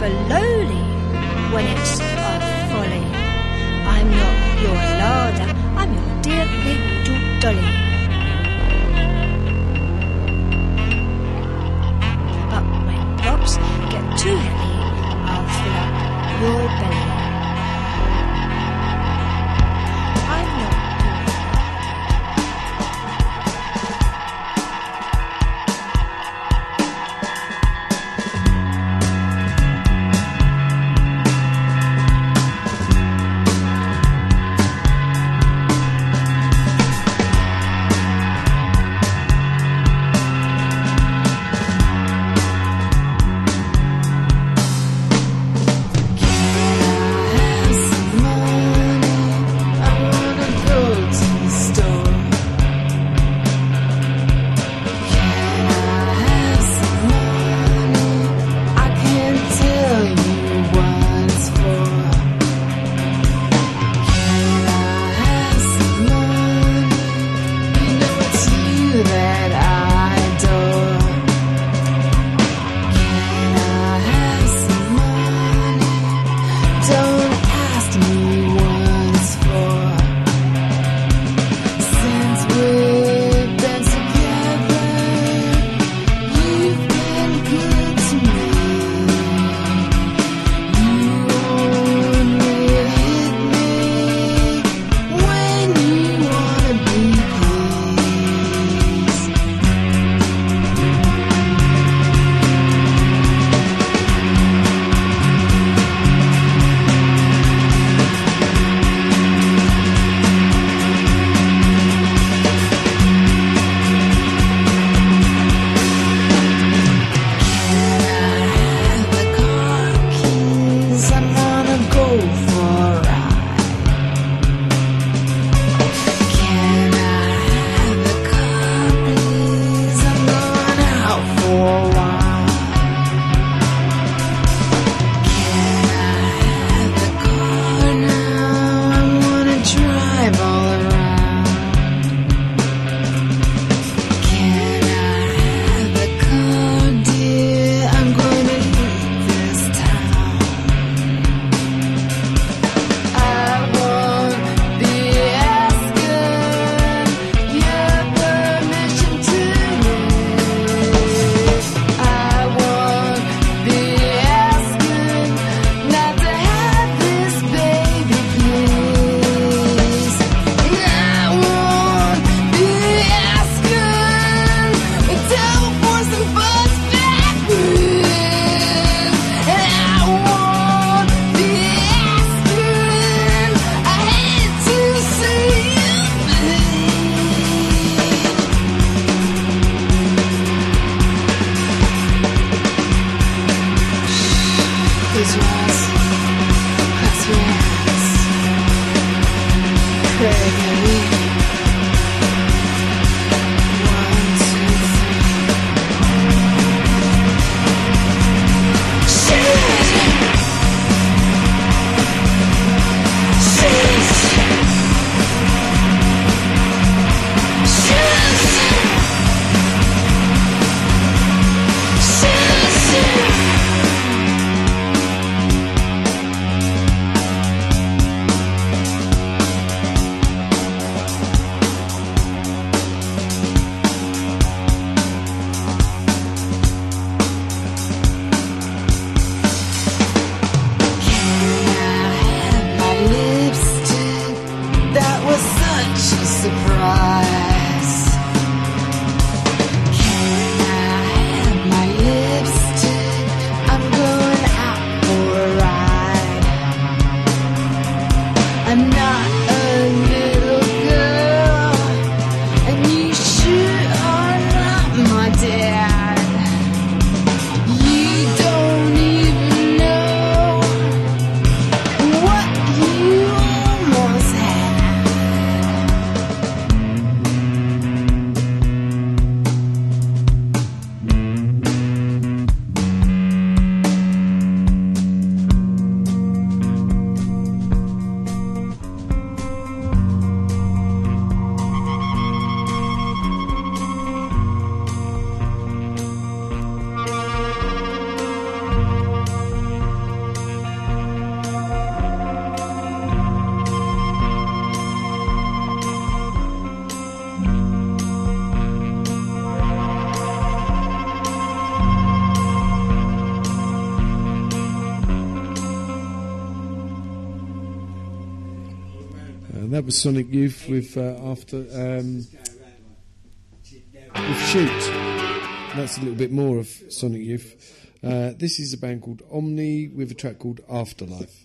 baloney when it's a folly. I'm not your larder, I'm your dear little dolly. But when blobs get too heavy, I'll fill up your belly. I'm not That was Sonic Youth with with Shoot. That's a little bit more of Sonic Youth. This is a band called Omni with a track called Afterlife.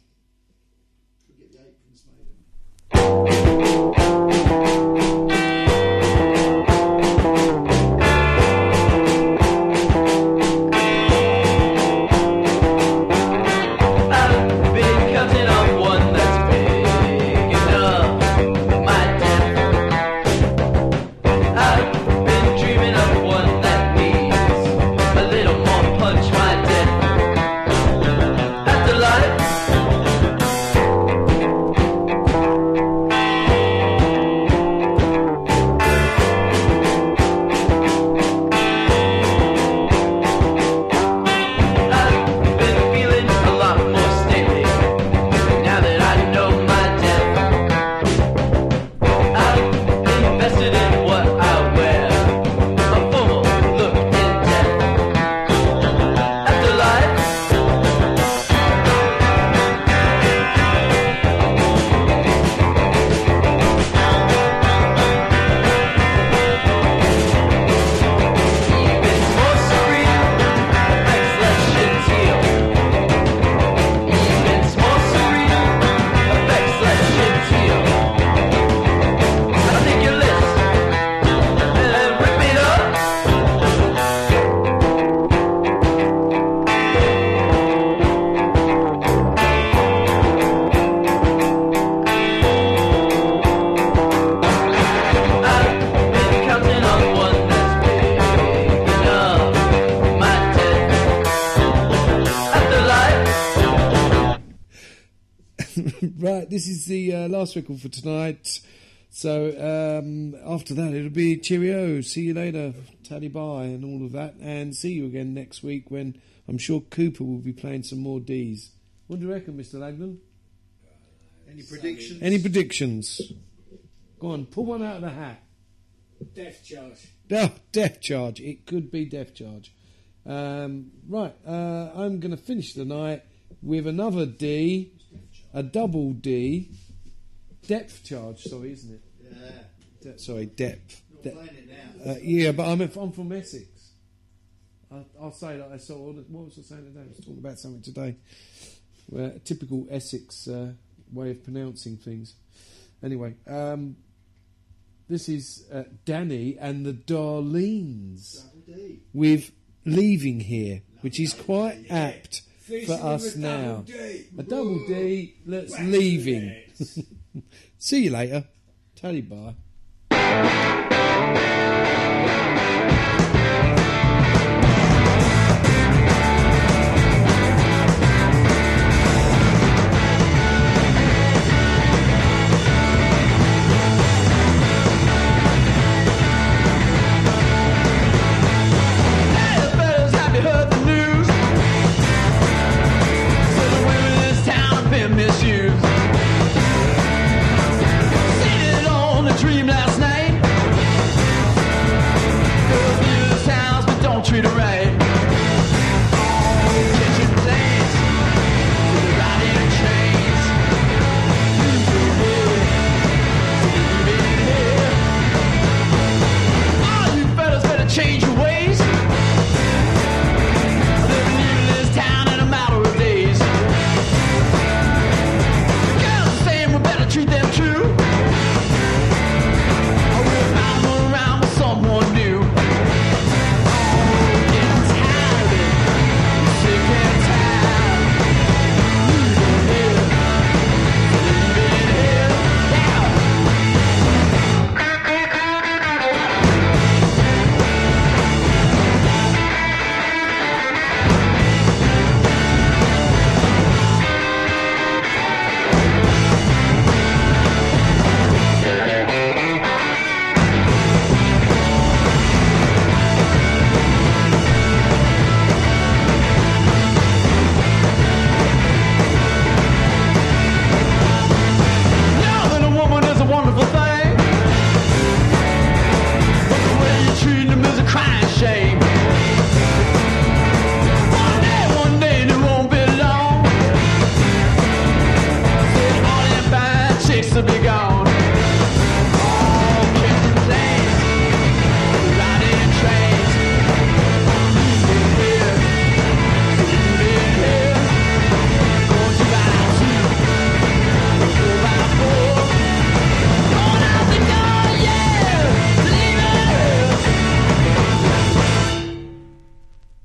Right, this is the last record for tonight. So after that, it'll be cheerio, see you later, tally bye, and all of that. And see you again next week when I'm sure Cooper will be playing some more Ds. What do you reckon, Mr. Langdon? Any predictions? Any predictions? Go on, pull one out of the hat. Death Charge. Oh, Death Charge. It could be Death Charge. Right, I'm going to finish the night with another D, a double D. Depth Charge, sorry, isn't it? Yeah. Sorry, Depth. You're playing it now. Yeah, but I'm from Essex. I'll say that I saw. What was I saying today? I was talking about something today. Typical Essex way of pronouncing things. Anyway, this is Danny and the Darlenes with Leaving Here, which is quite apt for us now. A double D, let's Leaving. See you later. Tell you bye.